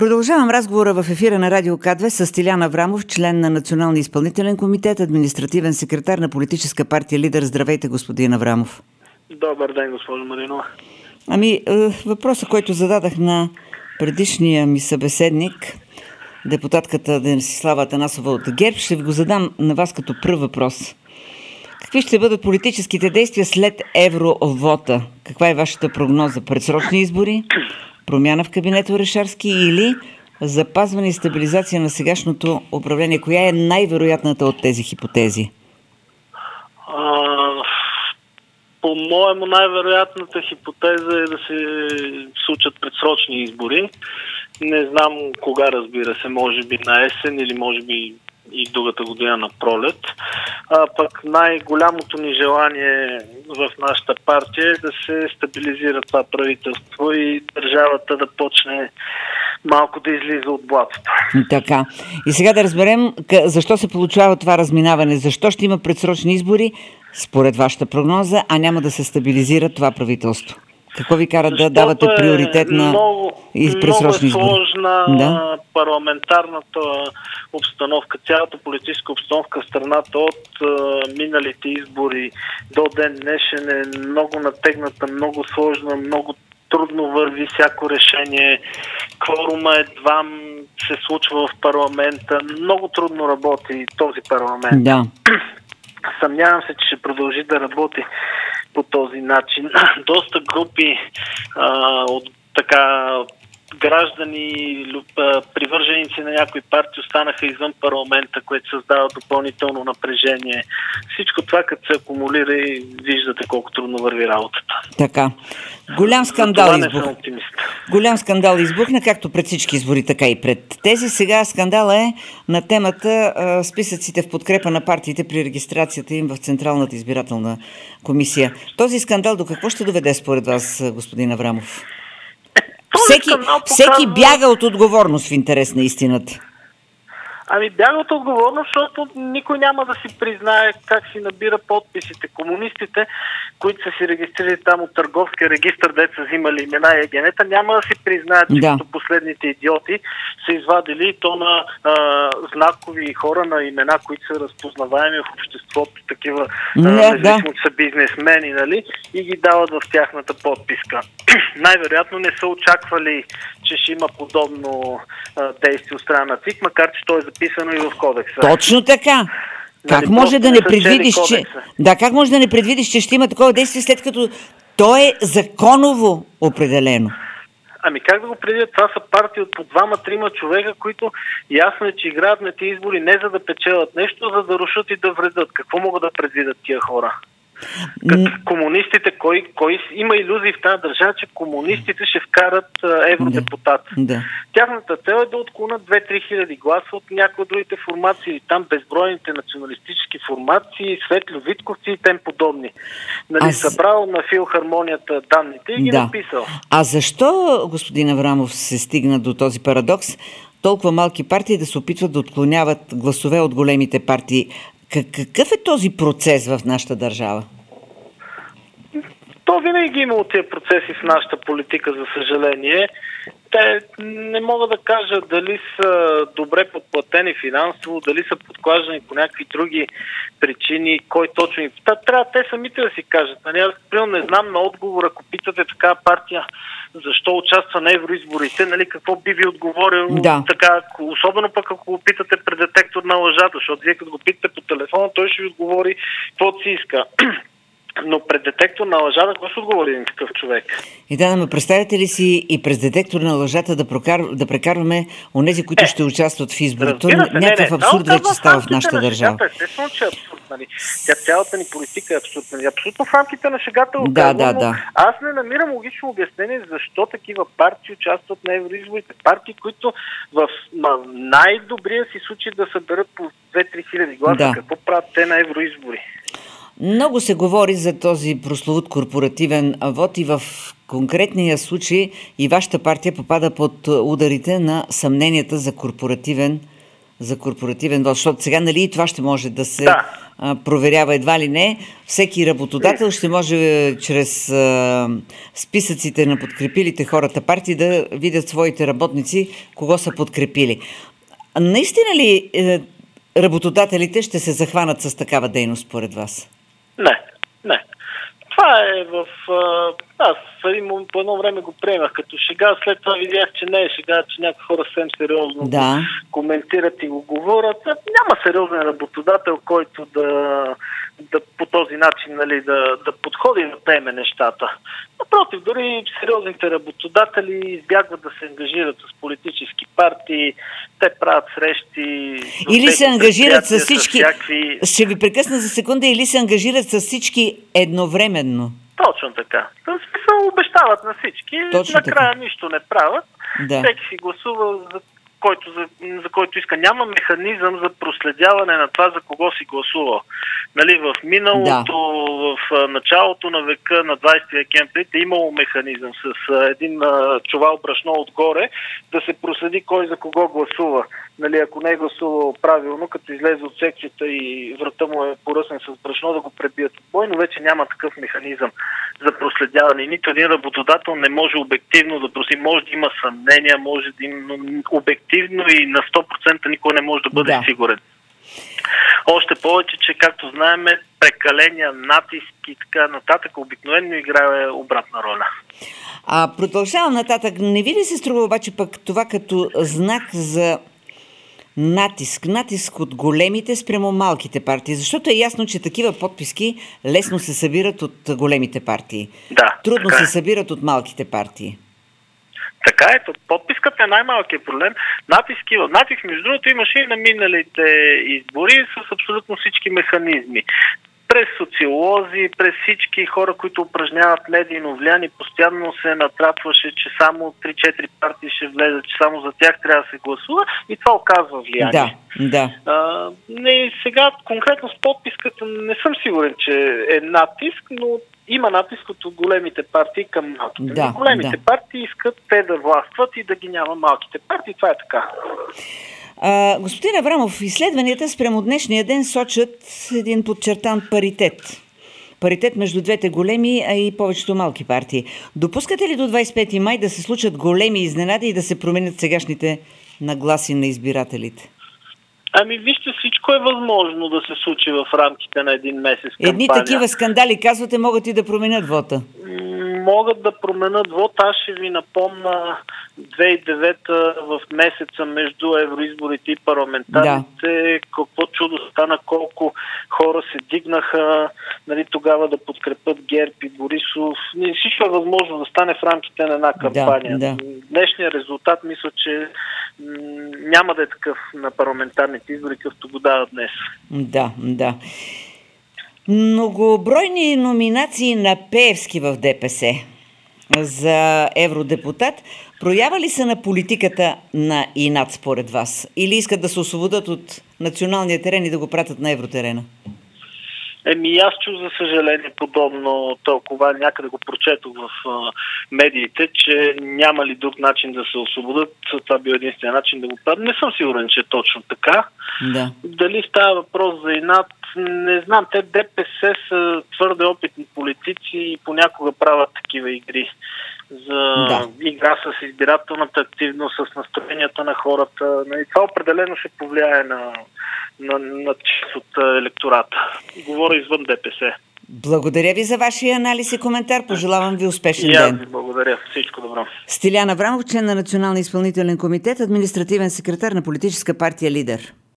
Продължавам разговора в ефира на Радио К2 с Стилян Аврамов, член на Националния изпълнителен комитет, административен секретар на политическа партия Лидер. Здравейте, господин Аврамов. Добър ден, госпожо Маринова. Въпросът, който зададах на предишния ми събеседник, депутатката Десислава Атанасова от ГЕРБ, ще ви го задам на вас като пръв въпрос. Какви ще бъдат политическите действия след евровота? Каква е вашата прогноза? Предсрочни избори? Промяна в кабинета Орешарски или запазване и стабилизация на сегашното управление? Коя е най-вероятната от тези хипотези? По-моему, най-вероятната хипотеза е да се случат предсрочни избори. Не знам кога, разбира се, може би на есен или може би и другата година на пролет. Пък най-голямото ни желание в нашата партия е да се стабилизира това правителство и държавата да почне малко да излиза от блатото. Така. И сега да разберем защо се получава това разминаване. Защо ще има предсрочни избори според вашата прогноза, а няма да се стабилизира това правителство? Какво ви кара да давате приоритет на предсрочни избори? Много е сложна парламентарната обстановка, цялата политическа обстановка в страната от миналите избори до ден днешен е много натегната, много сложна, много трудно върви всяко решение. Кворума едва се случва в парламента. Много трудно работи този парламент. Да. Съмнявам се, че ще продължи да работи по този начин. Доста групи от граждани, привърженици на някои партии останаха извън парламента, което създава допълнително напрежение. Всичко това, като се акумулира и виждате колко трудно върви работата. Така. Голям скандал избухна, както пред всички избори, така и пред тези. Сега скандала е на темата списъците в подкрепа на партиите при регистрацията им в Централната избирателна комисия. Този скандал до какво ще доведе според вас, господин Аврамов? Всеки бяга от отговорност в интерес на истината. Бяга от отговорност, защото никой няма да си признае как си набира подписите. Комунистите, които са си регистрирали там от търговския регистър, деца са взимали имена и генета, няма да си признаят, че като последните идиоти са извадили то на знакови хора, на имена, които са разпознаваеми в обществото, такива независимо са бизнесмени, нали, и ги дават в тяхната подписка. Най-вероятно не са очаквали, че ще има подобно действие от страна на ЦИК, макар че то е записано и в кодекса. Точно така. Как може да не предвидиш, че ще има такова действие, след като то е законово определено? Как да го предвидят? Това са партии от по 2-3 човека, които ясно е, че играят на тези избори не за да печелят нещо, за да рушат и да вредят. Какво могат да предвидят тия хора? Комунистите, кой има илюзии в тази държава, че комунистите ще вкарат евродепутат. Тяхната цел е да отклонят 2-3 хиляди гласа от някои от другите формации. Там безбройните националистически формации, светловитковци и тем подобни. Събрал на филхармонията данните и ги написал. А защо, господин Аврамов, се стигна до този парадокс? Толкова малки партии да се опитват да отклоняват гласове от големите партии. Какъв е този процес в нашата държава? То винаги имало тия процеси в нашата политика, за съжаление. Те не мога да кажа дали са добре подплатени финансово, дали са подклаждани по някакви други причини, кой точно... Трябва те самите да си кажат. Аз не знам на отговор, ако питате такава партия защо участва на евроизборите, какво би ви отговорил така, особено пък ако го питате пред детектор на лъжата, защото вие като го питате по телефона, той ще ви отговори каквото си иска. Но пред детектор на лъжата, какво ще отговори един такъв човек? Представете ли си и през детектор на лъжата да прекарваме онези, които ще участват в изборите? Някакъв абсурд вече става в нашата държава. Естествено, че е абсурд. Цялата ни политика е абсурдна. Абсолютно в рамките на шегата. Аз не намирам логично обяснение защо такива партии участват на евроизборите. Партии, които в най-добрия си случай да съберат по 2-3 хиляди гласа. Какво правят те на евроизбори? Много се говори за този прословут корпоративен вот и в конкретния случай и вашата партия попада под ударите на съмненията за корпоративен вот, защото сега и това ще може да се проверява едва ли не. Всеки работодател ще може чрез списъците на подкрепилите хората партии да видят своите работници кого са подкрепили. Наистина ли работодателите ще се захванат с такава дейност, според вас? Не. Това е аз по едно време го приемах като шега, след това видях, че не е шега, че някои хора съвсем сериозно коментират и го говорят. Няма сериозен работодател, който да по този начин, нали, да подходи да приеме нещата. Напротив, дори сериозните работодатели избягват да се ангажират с политически партии, те правят срещи... Или се ангажират с всички... Ще ви прекъсна за секунда, или се ангажират с всички едновременно. Точно така. В смисъл обещават на всички, накрая нищо не правят. Всеки си гласува за който иска. Няма механизъм за проследяване на това за кого си гласува. Нали, в миналото, в началото на века, на 20 век, е имало механизъм с един чувал брашно отгоре да се проследи кой за кого гласува. Нали, ако не е гласувал правилно, като излезе от секцията и врата му е поръсен с брашно, да го пребият от бой, но вече няма такъв механизъм за проследяване. Нито един работодател не може обективно да проследи. Може да има съмнения, може да има обективно и на 100% никой не може да бъде сигурен. Още повече, че както знаем, прекаления натиск и така нататък обикновено играе обратна роля. Продължавам нататък. Не ви ли се струва обаче пък това като знак за натиск от големите спрямо малките партии? Защото е ясно, че такива подписки лесно се събират от големите партии. Трудно се събират от малките партии. Така е, подписката е най-малкият проблем. Натиск, между другото, имаше и на миналите избори с абсолютно всички механизми. През социолози, през всички хора, които упражняват медийно влияние, постоянно се натрапваше, че само 3-4 партии ще влезат, че само за тях трябва да се гласува и това оказва влияние. Сега конкретно с подписката не съм сигурен, че е натиск, но има натиск от големите партии към малките. Големите партии искат те да властват и да ги няма малките партии. Това е така. Господин Аврамов, изследванията спрямо днешния ден сочат един подчертан паритет. Паритет между двете големи, а и повечето малки партии. Допускате ли до 25 май да се случат големи изненади и да се променят сегашните нагласи на избирателите? Вижте, всичко е възможно да се случи в рамките на един месец кампания. Едни такива скандали, казвате, могат и да променят вота. Могат да променят вод. Аз ще ви напомня 2009 в месеца между евроизборите и парламентарните, какво чудо стана, колко хора се дигнаха, нали, тогава да подкрепят ГЕРБ и Борисов. Всичко е възможно да стане в рамките на една кампания. Днешният резултат, мисля, че няма да е такъв на парламентарните избори, какъвто го дава днес. Да. Многобройни номинации на Пеевски в ДПС за евродепутат. Проява ли са на политиката на инат според вас? Или искат да се освободят от националния терен и да го пратят на евротерена? Аз чух, за съжаление, подобно тълкование, някъде го прочетох в медиите, че няма ли друг начин да се освободят. Това бил единствен начин да го правят. Не съм сигурен, че е точно така. Дали става въпрос за инат, не знам. Те ДПС са твърде опитни политици и понякога правят такива игри. За игра с избирателната активност, с настроенията на хората. И това определено ще повлияе на част от електората. Говоря извън ДПС. Благодаря ви за вашия анализ и коментар. Пожелавам ви успешен ден. И аз ви благодаря. Всичко добро. Стилян Аврамов, член на Националния изпълнителен комитет, административен секретар на политическа партия Лидер.